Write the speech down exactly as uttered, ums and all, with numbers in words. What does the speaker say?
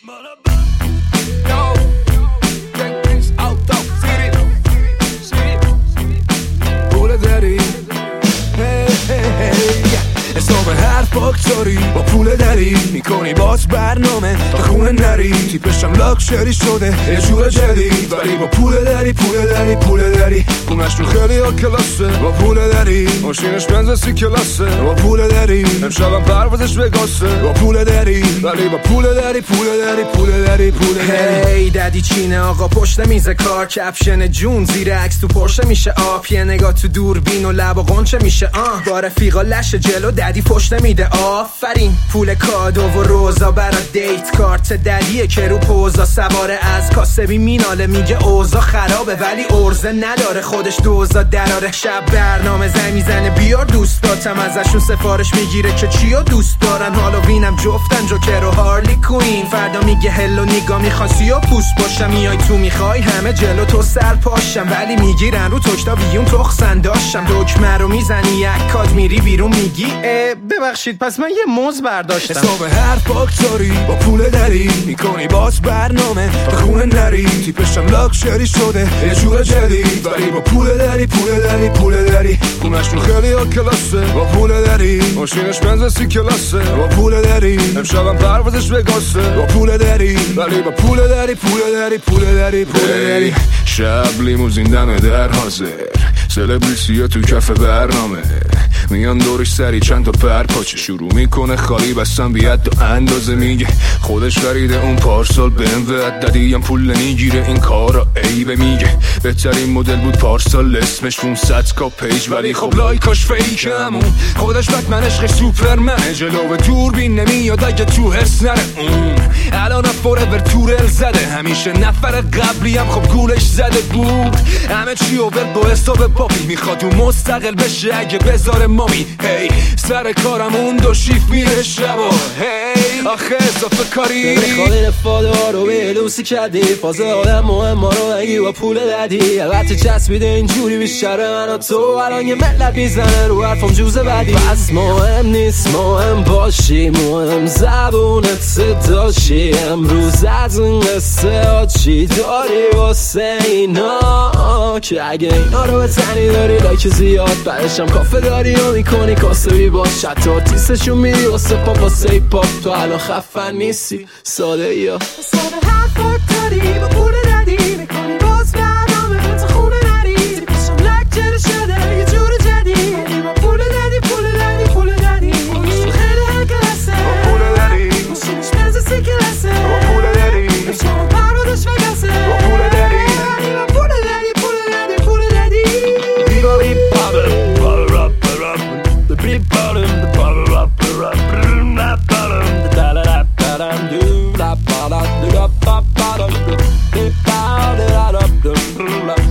حساب هر فاکتوری با پول داری میکنی باز برنامه تا خونه نری تیپشم لاکچری شده یه جور جدید ولی با پول داری پول داری پول داری خونش تو خیلی ها کلاسه با پول داری ماشینش بنز سی کلاسه با پول داری امشبم پروازش وگاسه با پول داری ولی با پول داری پول داری پول داری پول داری هی ددی چینه آقا پشت میز کار کپشن جون زیر عکس تو پرشه میشه آب یه نگاه تو دوربین و لب و قنچه میشه آه با رفیقا لش جلو ددی پشت میده آفرین پول کادو و روزا برا دیت کارت ددیه که رو پوزا سواره از کاسبی میناله میگه اوزا خرابه ولی ارزه نداره خودش دوزا دراره شب برنامه زنگ میزنه بیار دوستاتم ازشون سفارش میگیره که چیو دوست دارن هالووینم جفتن جوکر و هارلی کوین فردا میگه هلو نیگا میخوان سیو پوست باشم میای تو میخوای همه جلو تو سر پاشم ولی میگیرن رو تکتا ویون تخسن داشتم دکمه رو میزنی یک کاد میری بیرون میگی ببخشید پس من یه موز برداشتم حساب هر فاکتوری با پول داری میکنی باز برنامه تا خونه نری تیپشم لاکچری شده یه جور جدید ولی با پول داری پول داری پول داری خونش تو خیلی ها کلاسه با پول داری ماشینش بنز سی کلاسه با پول داری امشبم پروازش وگاسه با پول داری ولی با پول داری پول داری پول داری پول داری شب لیموزین دم در حاضر سلبریتی تو کف برنامه میان دورش سری چند تا پر پاچه شروع میکنه خالی بستن بیاد و اندازه میگه خودش خریده اون پارسال بهم ود ددیم پول نمیگیره این کارا عیبه میگه بهترین مدل بود پارسال اسمش پونصد کا پیج ولی خب لایکاش فیکمون خودش بتمن عشق سوپرمنه جلو دوربین نمیاد اگه تو هرس نره اون الان فوراور تورل زده همیشه نفر قبلی هم خب گولش زده بود همه چی اوور با حساب پاپی میخواد اون مستقل بشه اگه بذاره مامی هی سر کارم اون دو شیف میره شبا هی آخه اضافه کاری میخوای رفاده ها رو به لوسی کردی فازه آدم مهم ما رو اگی با پول ددی البته چسبیده اینجوری بیشتر من و تو الان یه ملت میزنه رو حرفم جوزه بدی پس مهم نیست مهم باشی مهم زبونت داشی امروز از این قصه ها چی داری واسه اینا که اگه اینا رو بزنی داری لایک زیاد بعدشم کافه داری و میکنی کاسه بی باش حتی تیستشون میری واسه پاپ واسه ای پاپ تو الان خفن نیستی ساده یا ساده حرفات داری با پول ددی میکنی باز برنامه تا خونه نری تیپشم لکچر شده یه جور جدید با پول ددی پول ددی پول ددی خودشون خیلی ها کلاسه با پول ددی ماشینش بنز سی کلاسه با پول ددی امشبم پروازش وگاسه با پول ددی با پول ددی پول ددی پول ددی بیبا بیب بابم بارا بارا the big bottom the bottle up up that bottom the da da da da do la ba la do la ba ba da do da da da da